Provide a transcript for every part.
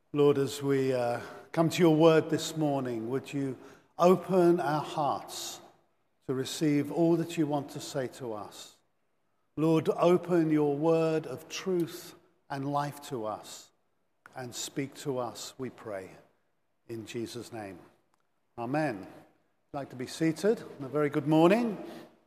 Lord, as we come to your word this morning, would you open our hearts to receive all that you want to say to us? Lord, open your word of truth and life to us and speak to us, we pray, in Jesus' name. Amen. I'd like to be seated. A very good morning.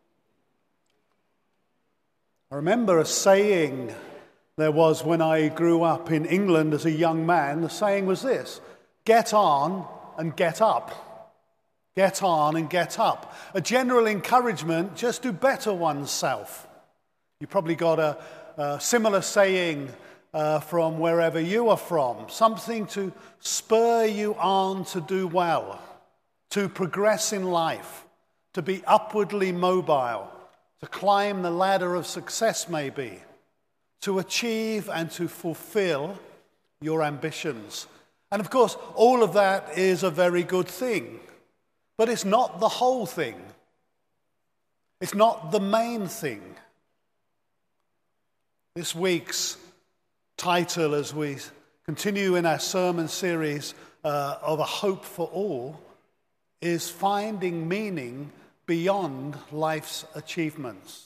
I remember a saying there was when I grew up in England as a young man. The saying was this: get on and get up. Get on and get up. A general encouragement, just to better oneself. You probably got a similar saying from wherever you are from. Something to spur you on to do well, to progress in life, to be upwardly mobile, to climb the ladder of success maybe, to achieve and to fulfill your ambitions. And of course, all of that is a very good thing, but it's not the whole thing. It's not the main thing. This week's title, as we continue in our sermon series of A Hope for All, is Finding Meaning Beyond Life's Achievements.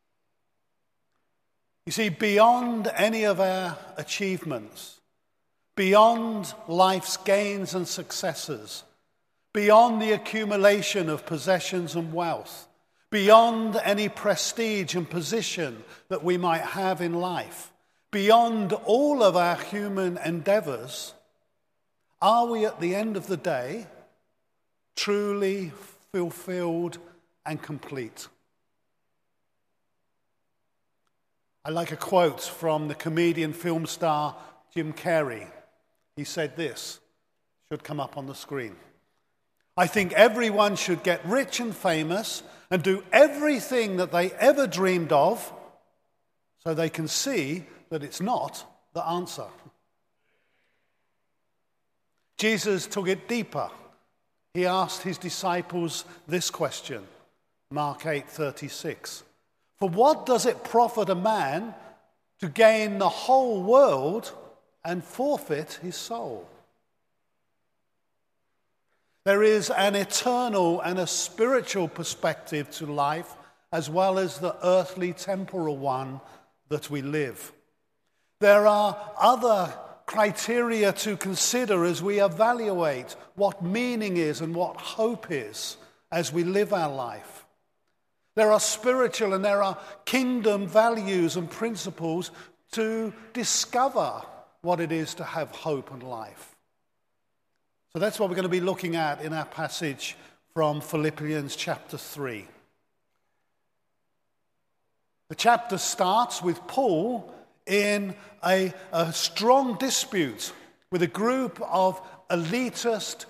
You see, beyond any of our achievements, beyond life's gains and successes, beyond the accumulation of possessions and wealth, beyond any prestige and position that we might have in life, beyond all of our human endeavors, are we at the end of the day truly fulfilled and complete? I like a quote from the comedian film star Jim Carrey. He said this, should come up on the screen. I think everyone should get rich and famous and do everything that they ever dreamed of so they can see that it's not the answer. Jesus took it deeper. He asked his disciples this question, Mark 8:36. For what does it profit a man to gain the whole world and forfeit his soul? There is an eternal and a spiritual perspective to life, as well as the earthly temporal one that we live. There are other criteria to consider as we evaluate what meaning is and what hope is as we live our life. There are spiritual and there are kingdom values and principles to discover what it is to have hope and life. So that's what we're going to be looking at in our passage from Philippians chapter 3. The chapter starts with Paul in a strong dispute with a group of elitist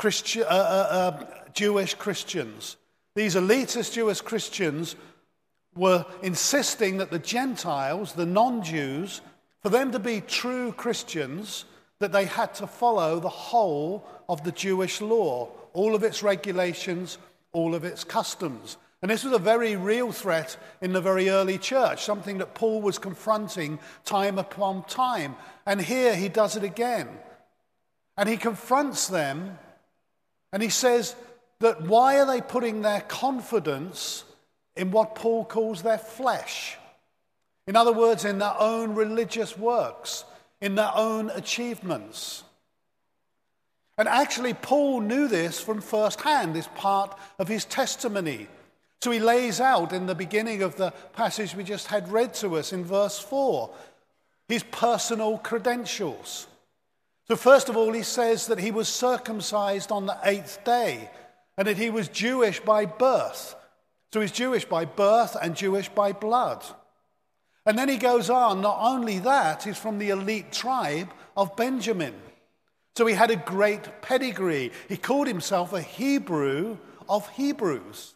Jewish Christians. These elitist Jewish Christians were insisting that the Gentiles, the non-Jews, for them to be true Christians, that they had to follow the whole of the Jewish law, all of its regulations, all of its customs. And this was a very real threat in the very early church, something that Paul was confronting time upon time. And here he does it again. And he confronts them and he says that why are they putting their confidence in what Paul calls their flesh? In other words, in their own religious works, in their own achievements. And actually, Paul knew this from first hand, this part of his testimony. So he lays out in the beginning of the passage we just had read to us in verse 4, his personal credentials. So first of all, he says that he was circumcised on the 8th day, and that he was Jewish by birth. So he's Jewish by birth and Jewish by blood. And then he goes on, not only that, he's from the elite tribe of Benjamin. So he had a great pedigree. He called himself a Hebrew of Hebrews.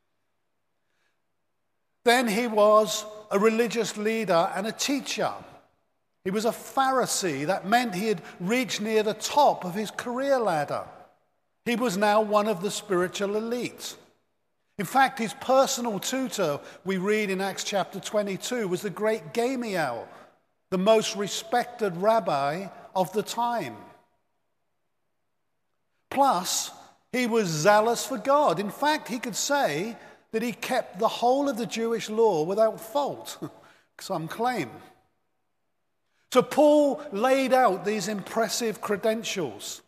Then he was a religious leader and a teacher. He was a Pharisee. That meant he had reached near the top of his career ladder. He was now one of the spiritual elite. In fact, his personal tutor, we read in Acts chapter 22, was the great Gamaliel, the most respected rabbi of the time. Plus, he was zealous for God. In fact, he could say that he kept the whole of the Jewish law without fault, some claim. So Paul laid out these impressive credentials.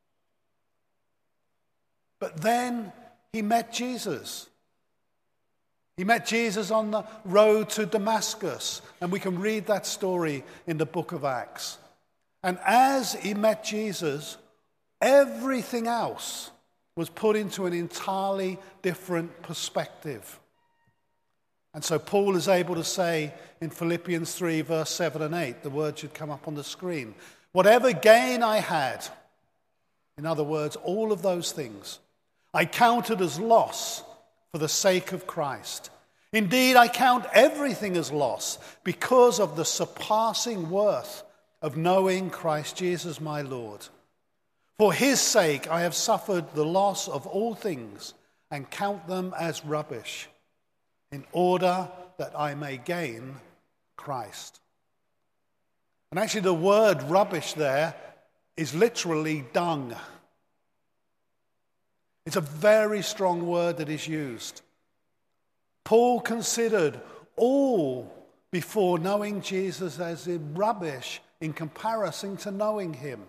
But then he met Jesus. He met Jesus on the road to Damascus, and we can read that story in the book of Acts. And as he met Jesus, everything else was put into an entirely different perspective. And so Paul is able to say in Philippians 3, verse 7 and 8, the word should come up on the screen, whatever gain I had, in other words, all of those things, I counted as loss for the sake of Christ. Indeed, I count everything as loss because of the surpassing worth of knowing Christ Jesus my Lord. For his sake I have suffered the loss of all things and count them as rubbish, in order that I may gain Christ. And actually the word rubbish there is literally dung. It's a very strong word that is used. Paul considered all before knowing Jesus as rubbish in comparison to knowing him.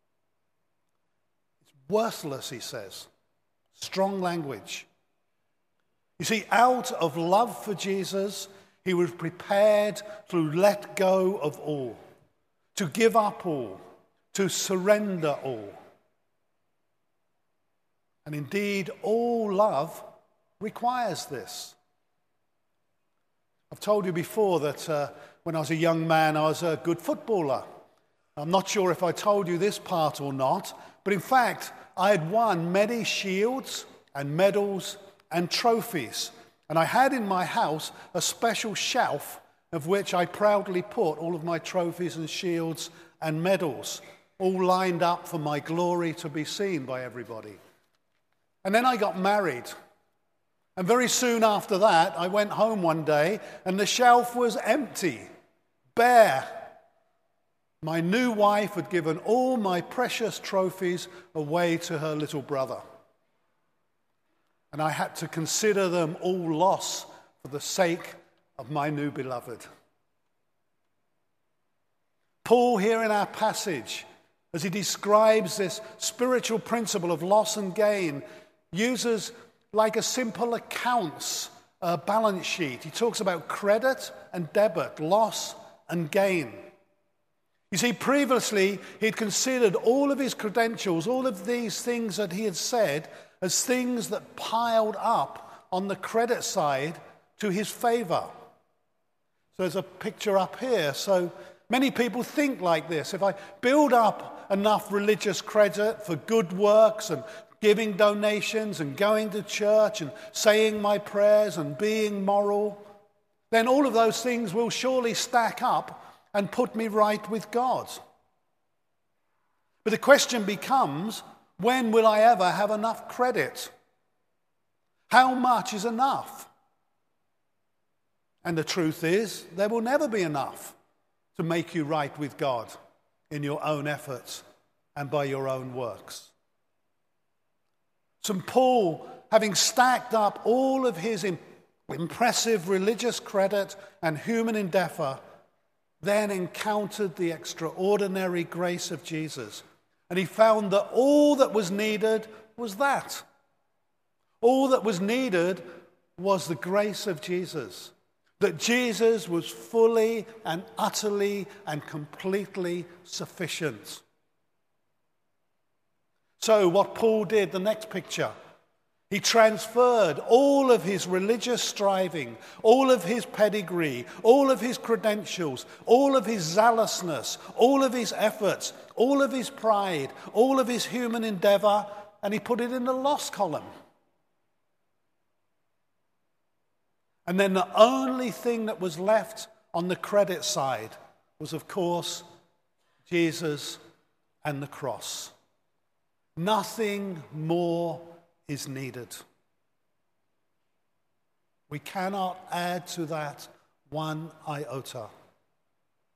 It's worthless, he says. Strong language. You see, out of love for Jesus, he was prepared to let go of all, to give up all, to surrender all. And indeed, all love requires this. I've told you before that when I was a young man, I was a good footballer. I'm not sure if I told you this part or not, but in fact, I had won many shields and medals and trophies. And I had in my house a special shelf of which I proudly put all of my trophies and shields and medals, all lined up for my glory to be seen by everybody. And then I got married. And very soon after that, I went home one day and the shelf was empty, bare. My new wife had given all my precious trophies away to her little brother. And I had to consider them all loss for the sake of my new beloved. Paul, here in our passage, as he describes this spiritual principle of loss and gain, uses like a simple accounts balance sheet. He talks about credit and debit, loss and gain. You see, previously he'd considered all of his credentials, all of these things that he had said, as things that piled up on the credit side to his favor. So there's a picture up here. So many people think like this. If I build up enough religious credit for good works and giving donations and going to church and saying my prayers and being moral, then all of those things will surely stack up and put me right with God. But the question becomes, when will I ever have enough credit? How much is enough? And the truth is, there will never be enough to make you right with God in your own efforts and by your own works. St. Paul, having stacked up all of his impressive religious credit and human endeavor, then encountered the extraordinary grace of Jesus. And he found that all that was needed was that. All that was needed was the grace of Jesus. That Jesus was fully and utterly and completely sufficient. So what Paul did, the next picture, he transferred all of his religious striving, all of his pedigree, all of his credentials, all of his zealousness, all of his efforts, all of his pride, all of his human endeavor, and he put it in the loss column. And then the only thing that was left on the credit side was, of course, Jesus and the cross. Nothing more is needed. We cannot add to that one iota.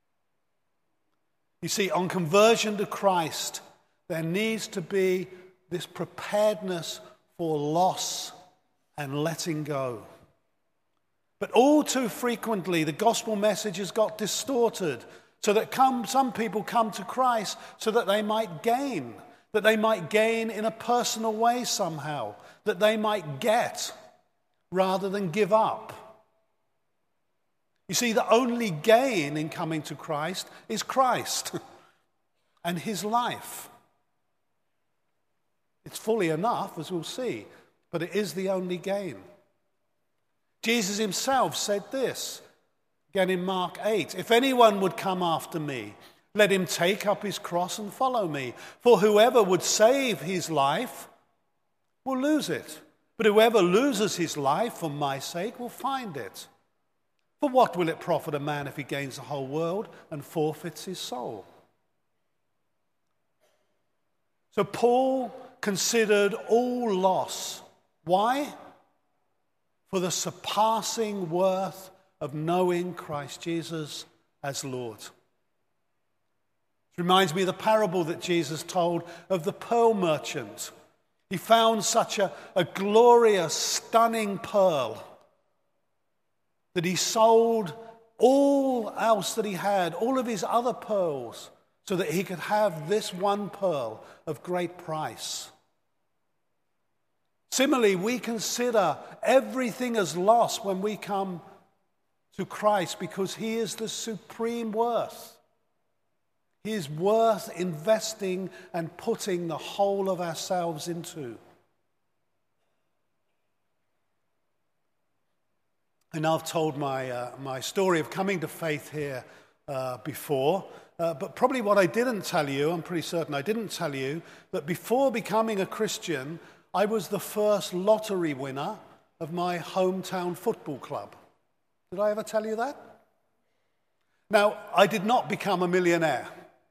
You see, on conversion to Christ, there needs to be this preparedness for loss and letting go. But all too frequently, the gospel message has got distorted so that some people come to Christ so that they might gain in a personal way somehow, that they might get rather than give up. You see, the only gain in coming to Christ is Christ and his life. It's fully enough, as we'll see, but it is the only gain. Jesus himself said this, again in Mark 8, "If anyone would come after me, let him take up his cross and follow me. For whoever would save his life will lose it. But whoever loses his life for my sake will find it. For what will it profit a man if he gains the whole world and forfeits his soul?" So Paul considered all loss. Why? For the surpassing worth of knowing Christ Jesus as Lord. It reminds me of the parable that Jesus told of the pearl merchant. He found such a glorious, stunning pearl that he sold all else that he had, all of his other pearls, so that he could have this one pearl of great price. Similarly, we consider everything as lost when we come to Christ because he is the supreme worth. He is worth investing and putting the whole of ourselves into. And I've told my story of coming to faith here before, but probably what I didn't tell you, I'm pretty certain I didn't tell you, that before becoming a Christian, I was the first lottery winner of my hometown football club. Did I ever tell you that? Now, I did not become a millionaire,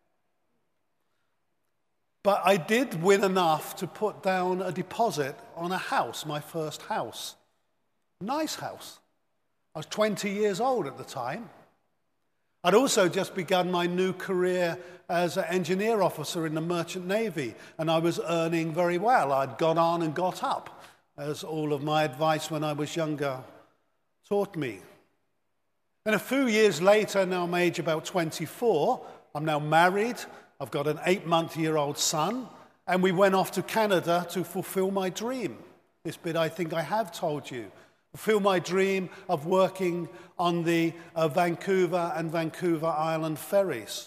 but I did win enough to put down a deposit on a house, my first house. Nice house. I was 20 years old at the time. I'd also just begun my new career as an engineer officer in the Merchant Navy, and I was earning very well. I'd gone on and got up, as all of my advice when I was younger taught me. And a few years later, now I'm age about 24, I'm now married, I've got an 8-month-old son, and we went off to Canada to fulfill my dream. This bit I think I have told you. Fulfill my dream of working on the Vancouver and Vancouver Island ferries.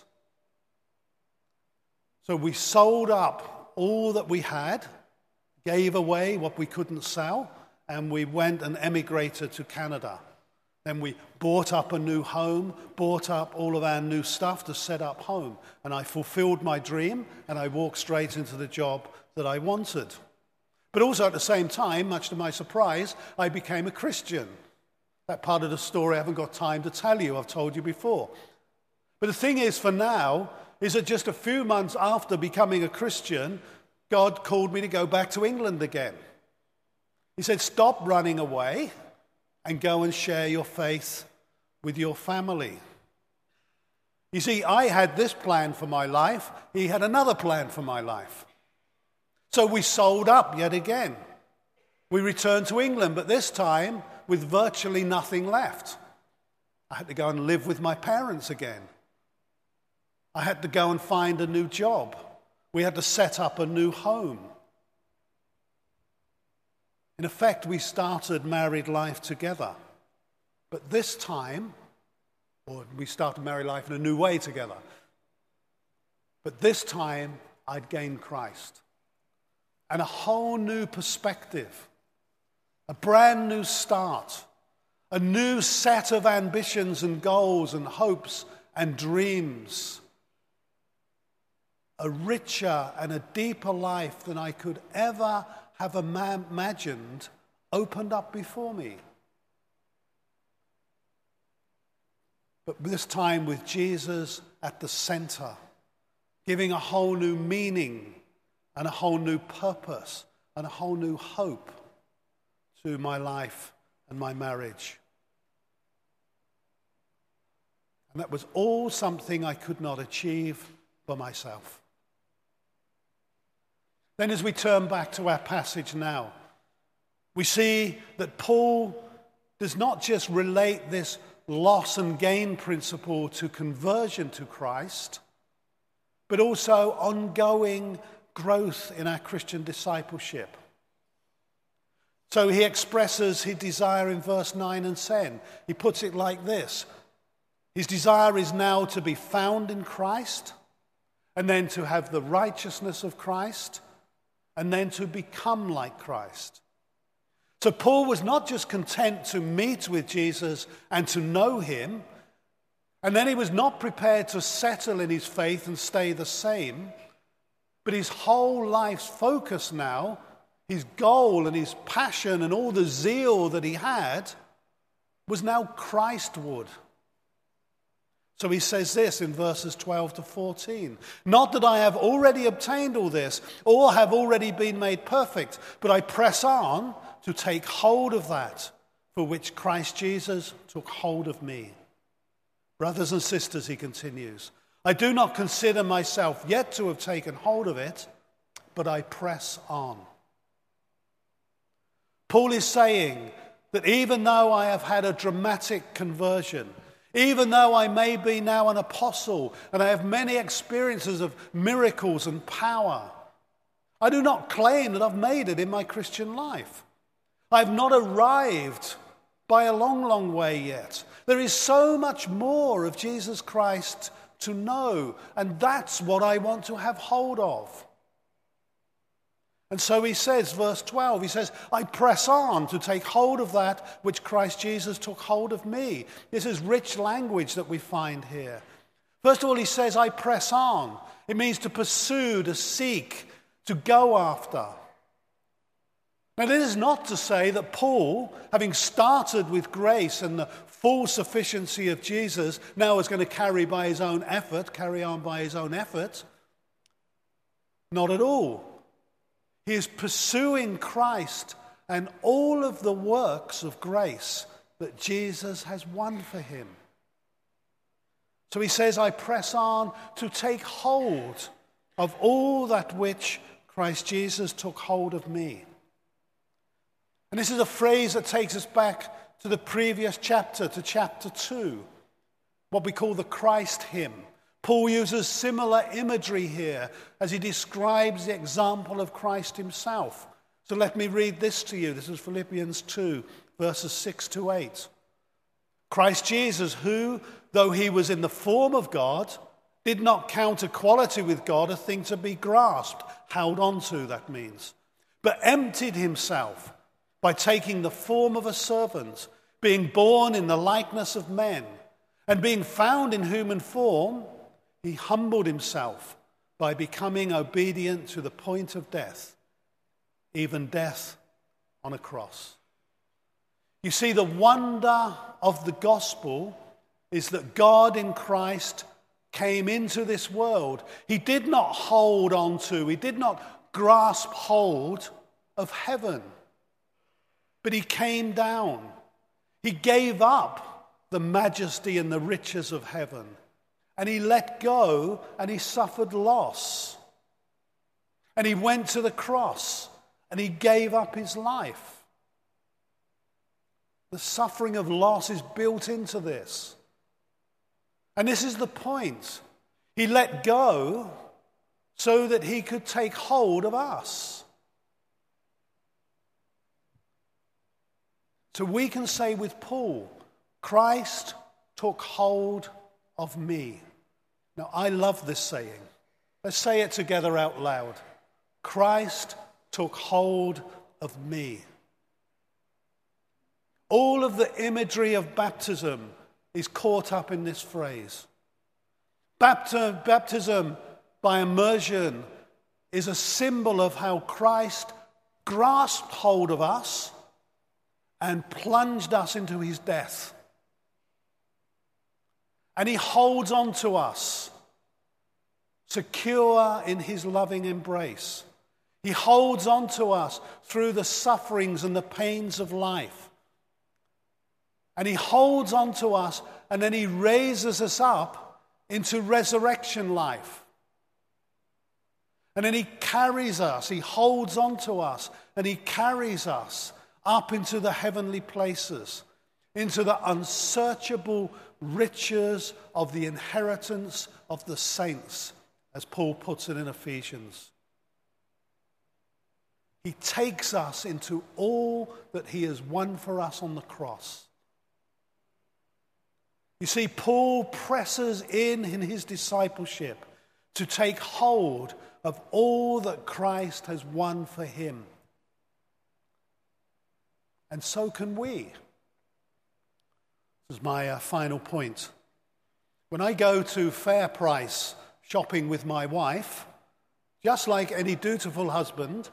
So we sold up all that we had, gave away what we couldn't sell, and we went and emigrated to Canada. Then we bought up a new home, bought up all of our new stuff to set up home. And I fulfilled my dream, and I walked straight into the job that I wanted. But also at the same time, much to my surprise, I became a Christian. That part of the story I haven't got time to tell you. I've told you before. But the thing is, for now, is that just a few months after becoming a Christian, God called me to go back to England again. He said, "Stop running away and go and share your faith with your family." You see, I had this plan for my life. He had another plan for my life. So we sold up yet again. We returned to England, but this time with virtually nothing left. I had to go and live with my parents again. I had to go and find a new job. We had to set up a new home. In effect, we started married life together. But this time, or we started married life in a new way together. But this time, I'd gained Christ. And a whole new perspective, a brand new start, a new set of ambitions and goals and hopes and dreams, a richer and a deeper life than I could ever have imagined opened up before me. But this time with Jesus at the center, giving a whole new meaning and a whole new purpose and a whole new hope to my life and my marriage. And that was all something I could not achieve for myself. Then as we turn back to our passage now, we see that Paul does not just relate this loss and gain principle to conversion to Christ, but also ongoing growth in our Christian discipleship. So he expresses his desire in verse 9 and 10. He puts it like this. His desire is now to be found in Christ, and then to have the righteousness of Christ, and then to become like Christ. So Paul was not just content to meet with Jesus and to know him, and then he was not prepared to settle in his faith and stay the same, but his whole life's focus now, his goal and his passion and all the zeal that he had, was now Christward. So he says this in verses 12 to 14. Not that I have already obtained all this, or have already been made perfect, but I press on to take hold of that for which Christ Jesus took hold of me. Brothers and sisters, he continues, I do not consider myself yet to have taken hold of it, but I press on. Paul is saying that even though I have had a dramatic conversion, even though I may be now an apostle and I have many experiences of miracles and power, I do not claim that I've made it in my Christian life. I've not arrived by a long, long way yet. There is so much more of Jesus Christ to know, and that's what I want to have hold of. And so he says, verse 12, he says, I press on to take hold of that which Christ Jesus took hold of me. This is rich language that we find here. First of all, he says, I press on. It means to pursue, to seek, to go after. Now, this is not to say that Paul, having started with grace and the full sufficiency of Jesus, now is going to carry on by his own effort. Not at all. He is pursuing Christ and all of the works of grace that Jesus has won for him. So he says, I press on to take hold of all that which Christ Jesus took hold of me. And this is a phrase that takes us back to the previous chapter, to chapter 2, what we call the Christ hymn. Paul uses similar imagery here as he describes the example of Christ himself. So let me read this to you. This is Philippians 2, verses 6 to 8. Christ Jesus, who, though he was in the form of God, did not count equality with God a thing to be grasped, held on to, that means, but emptied himself by taking the form of a servant, being born in the likeness of men, and being found in human form, he humbled himself by becoming obedient to the point of death, even death on a cross. You see, the wonder of the gospel is that God in Christ came into this world. He did not hold on to, he did not grasp hold of heaven, but he came down. He gave up the majesty and the riches of heaven, and he let go and he suffered loss. And he went to the cross and he gave up his life. The suffering of loss is built into this. And this is the point. He let go so that he could take hold of us. So we can say with Paul, Christ took hold of me. Now, I love this saying. Let's say it together out loud. Christ took hold of me. All of the imagery of baptism is caught up in this phrase. Baptism by immersion is a symbol of how Christ grasped hold of us and plunged us into his death. And he holds on to us, secure in his loving embrace. He holds on to us through the sufferings and the pains of life. And he holds on to us, and then he raises us up into resurrection life. And then he carries us, he holds on to us, and he carries us up into the heavenly places, into the unsearchable riches of the inheritance of the saints, as Paul puts it in Ephesians. He takes us into all that he has won for us on the cross. You see, Paul presses in his discipleship to take hold of all that Christ has won for him. And so can we. This is my final point. When I go to Fair Price shopping with my wife, just like any dutiful husband,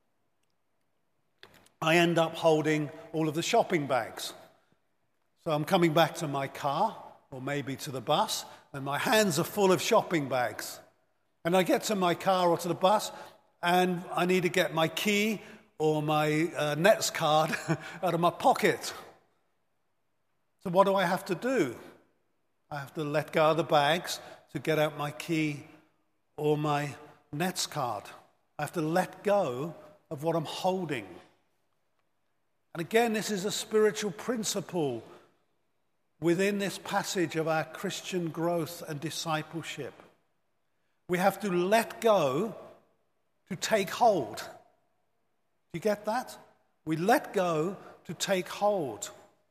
I end up holding all of the shopping bags. So I'm coming back to my car, or maybe to the bus, and my hands are full of shopping bags. And I get to my car or to the bus, and I need to get my key or my Nets card out of my pocket. So what do I have to do? I have to let go of the bags to get out my key or my Nets card. I have to let go of what I'm holding. And again, this is a spiritual principle within this passage of our Christian growth and discipleship. We have to let go to take hold. Do you get that? We let go to take hold.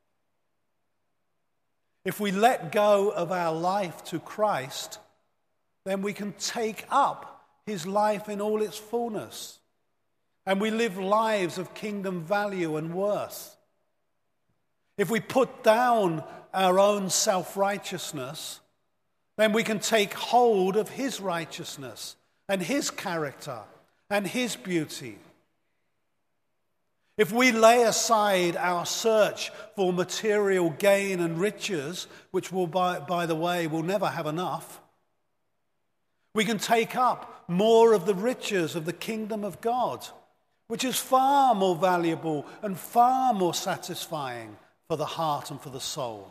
If we let go of our life to Christ, then we can take up his life in all its fullness. And we live lives of kingdom value and worth. If we put down our own self-righteousness, then we can take hold of his righteousness and his character and his beauty. If we lay aside our search for material gain and riches, which will, by the way, will never have enough, we can take up more of the riches of the kingdom of God, which is far more valuable and far more satisfying for the heart and for the soul.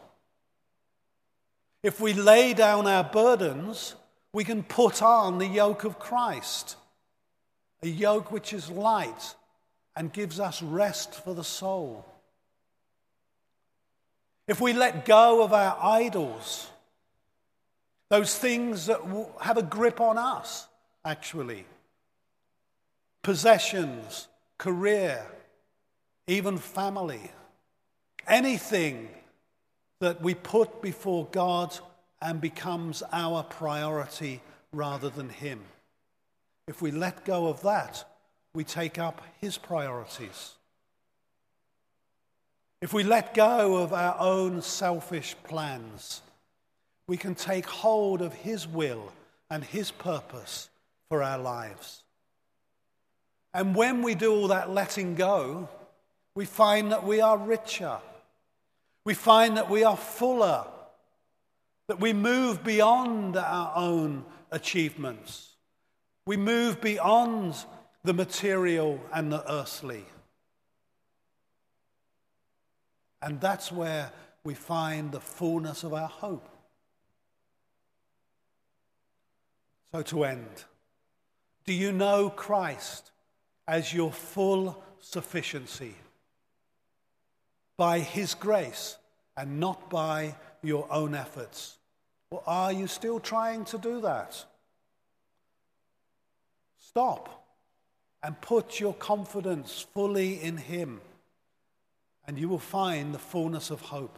If we lay down our burdens, we can put on the yoke of Christ, a yoke which is light and gives us rest for the soul. If we let go of our idols, those things that have a grip on us, actually, possessions, career, even family, anything that we put before God and becomes our priority rather than him. If we let go of that, we take up his priorities. If we let go of our own selfish plans, we can take hold of his will and his purpose for our lives. And when we do all that letting go, we find that we are richer. We find that we are fuller, that we move beyond our own achievements. We move beyond the material and the earthly. And that's where we find the fullness of our hope. So to end, do you know Christ as your full sufficiency? By his grace and not by your own efforts? Or are you still trying to do that? Stop and put your confidence fully in him, and you will find the fullness of hope.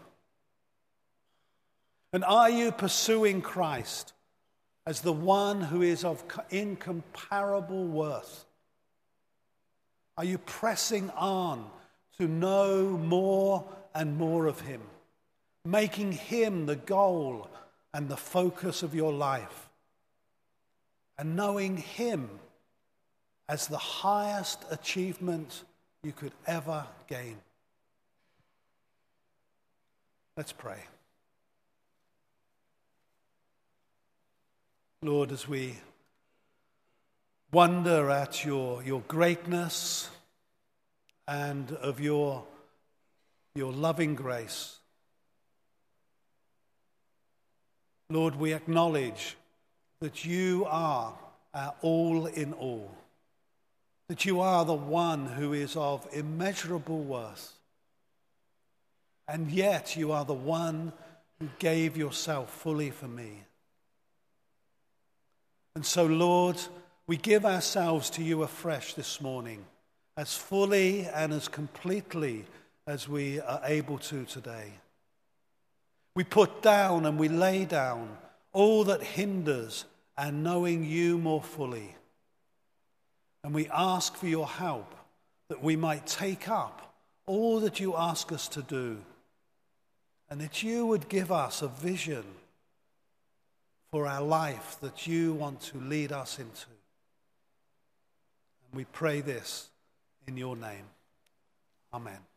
And are you pursuing Christ as the one who is of incomparable worth? Are you pressing on to know more and more of him, making him the goal and the focus of your life, and knowing him as the highest achievement you could ever gain? Let's pray. Lord, as we wonder at your greatness and of your loving grace, Lord, we acknowledge that you are our all in all. That you are the one who is of immeasurable worth. And yet you are the one who gave yourself fully for me. And so, Lord, we give ourselves to you afresh this morning, as fully and as completely as we are able to today. We put down and we lay down all that hinders our knowing you more fully. And we ask for your help that we might take up all that you ask us to do, and that you would give us a vision for our life that you want to lead us into. And we pray this in your name. Amen.